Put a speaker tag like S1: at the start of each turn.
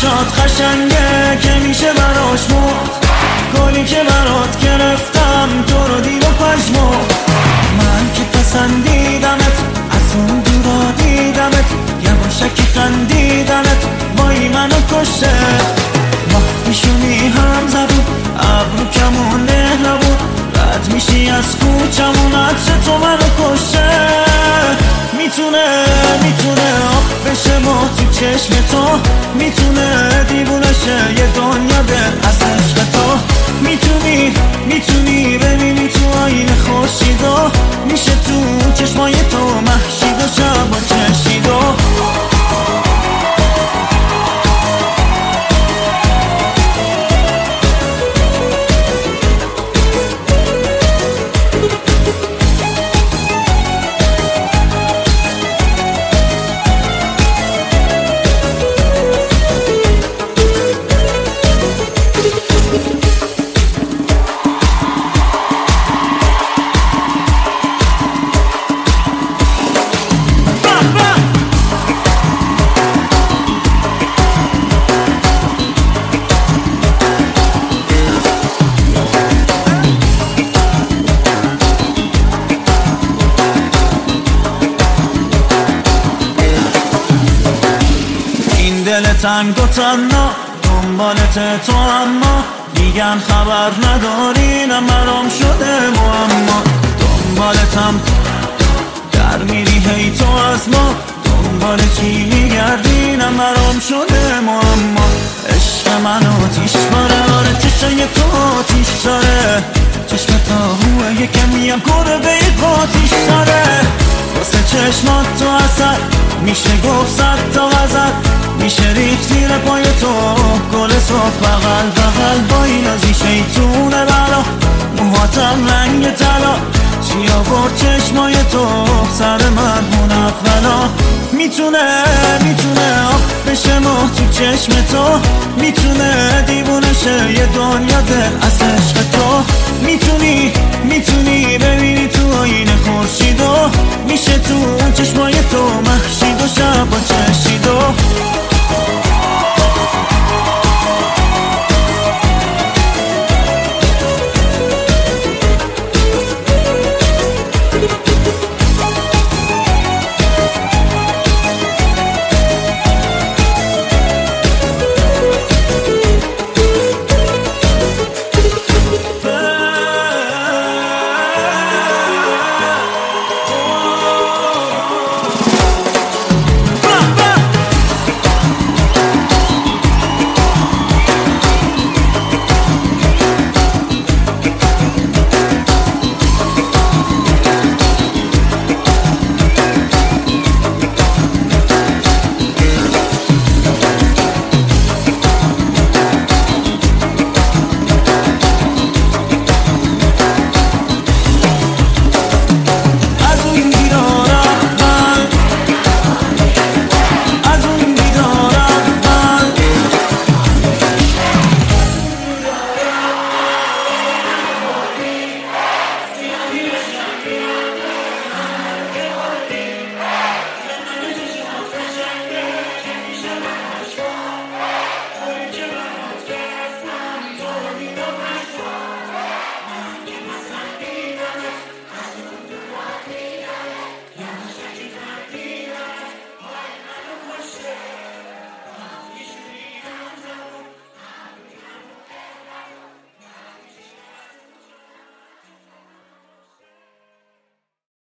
S1: چشات قشنگه که میشه براش مرد، گلی که برات گرفتم تو رو دید و پژمرد. من که پسندیدمت از اون دورا دیدمت، یواشکی خندیدمت وای منو کشته. ماه میشونی هم زبون ابرو کمونه نبود، رد میشی از کوچمون عطر تو منو کشته. میتونه آب بشه ما تو چشم تو، میتونه دیوونه شه یه دنیا دل از عشق تو. میتونی ببینی تو آینه خورشید و میشه تو چشمای تو مهشید و شب و چشید و دل تنگ و تنها دنبالت تو، اما میگن خبر نداری نه برام شده معما. دنبالتم در میری هی تو از ما، دنبال کی میگردی نه برام شده معما. عشق من آتیش باره، آره چشای تو آتیش داره، چشم تاهوه یکمیم گربه آتیش داره. واسه چشمات تو اثر میشه گفت صد تا غزل، میشه ریخت زیر پای تو گل صاف بغل بغل با این ازی شیطونه بلا. موهاتم رنگ طلا، چی آورد چشمای تو سر من اون اولا. میتونه آب بشه ماه تو چشم تو، میتونه دیوونه شه یه دنیا دل از عشق تو.